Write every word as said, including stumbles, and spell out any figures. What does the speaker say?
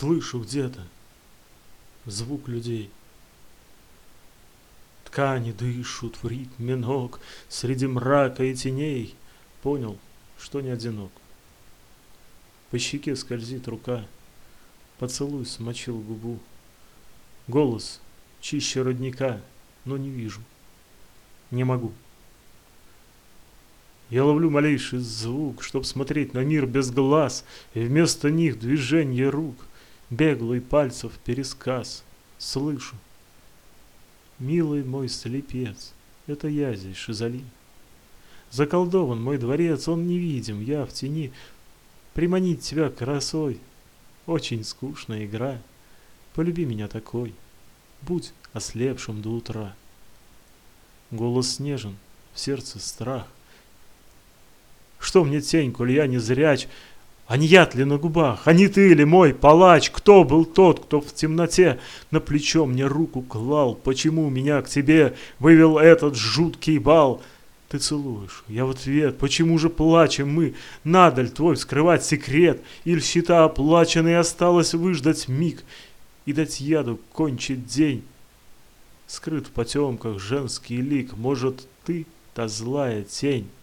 Слышу где-то звук людей. Ткани дышут в ритме ног, среди мрака и теней. Понял, что не одинок. По щеке скользит рука, поцелуй смочил губу. Голос чище родника, но не вижу, не могу. Я ловлю малейший звук, чтоб смотреть на мир без глаз, и вместо них движение рук, беглый пальцев пересказ. Слышу. Милый мой слепец, это я здесь, Шизали. Заколдован мой дворец, он невидим, я в тени. Приманить тебя красой — очень скучная игра. Полюби меня такой, будь ослепшим до утра. Голос снежен, в сердце страх. Что мне тень, коль я не зряч? А не яд ли на губах? А не ты ли мой палач? Кто был тот, кто в темноте на плечо мне руку клал? Почему меня к тебе вывел этот жуткий бал? Ты целуешь, я в ответ. Почему же плачем мы? Надо ли твой скрывать секрет? Или счета оплачены, осталось выждать миг и дать яду кончить день? Скрыт в потемках женский лик. Может, ты та злая тень?